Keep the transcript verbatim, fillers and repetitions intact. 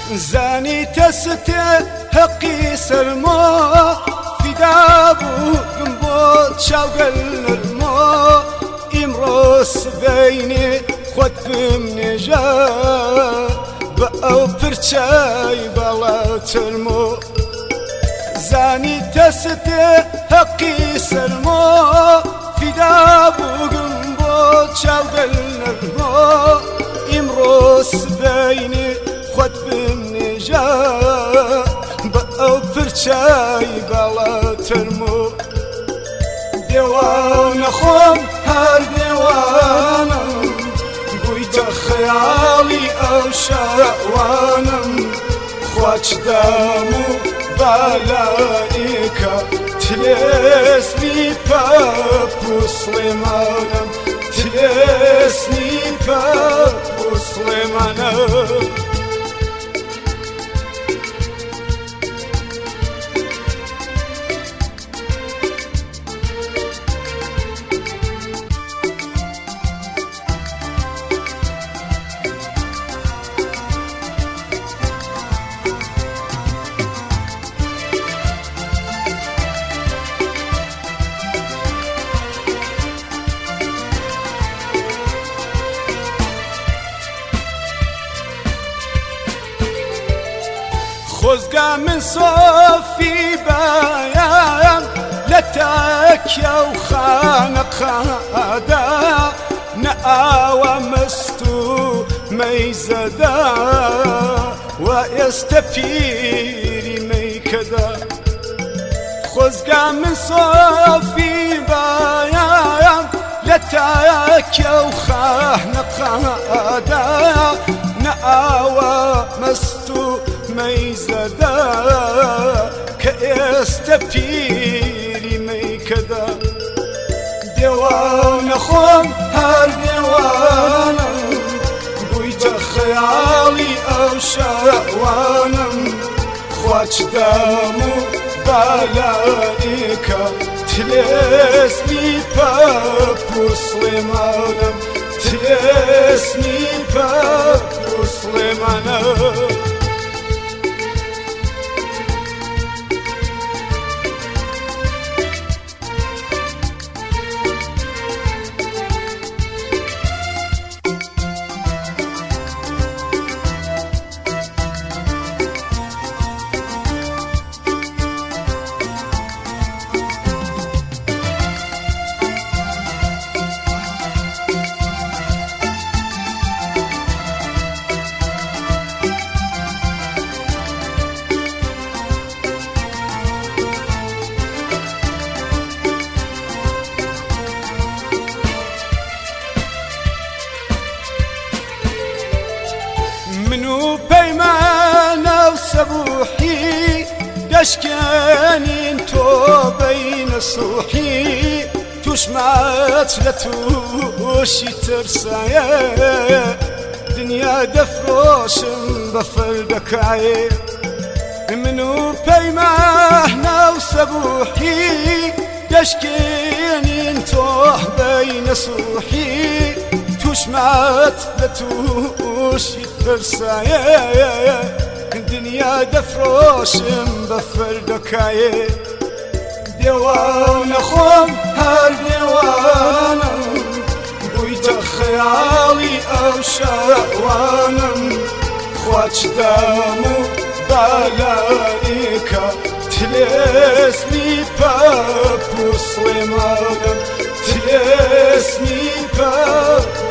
زاني تستي حقي سرما في دابو قنبوت شوق النرمو امروس بيني خود بمنجا بأو برشاي بلا ترمو زاني تستي حقي سرما في دابو قنبوت شوق النرمو امروس بيني خود بمنجا بأو برشاي بلا ترمو ديوان خم هر ديوانم بويت خيالي او شوانم خواج دامو بالانيكا تلسني بابو سليمانم تلسني بابو سليمانم خزقا من صوفي بايام لتاكيا وخانق خادا نآوى مستو ميزدا ويستفيري ميكدا خزقا من صوفي بايام لتاكيا وخانق خادا نآوى مستو ميزدا كاستفيري ميكدا ديوان خم هر ديوانم بويت خيالي او شوانم خواج دامو بالانيكا تلسني بابو سليمانم تلسني بابو سليمانم منو بيمانا وسبوحي دشكاني انتو بين صوحي تشمعت لتوشي ترسايا دنيا دفروش بفلدك عيب منو بيمانا وسبوحي دشكاني انتو بين صوحي تشمعت لتوشي ترسايا دنيا دفروش بفردكايا ديوان خم هر ديوانم بويت خيالي او شوانم خواج دامو بالانيكا تلسني بابو سليمانم تلسني بابو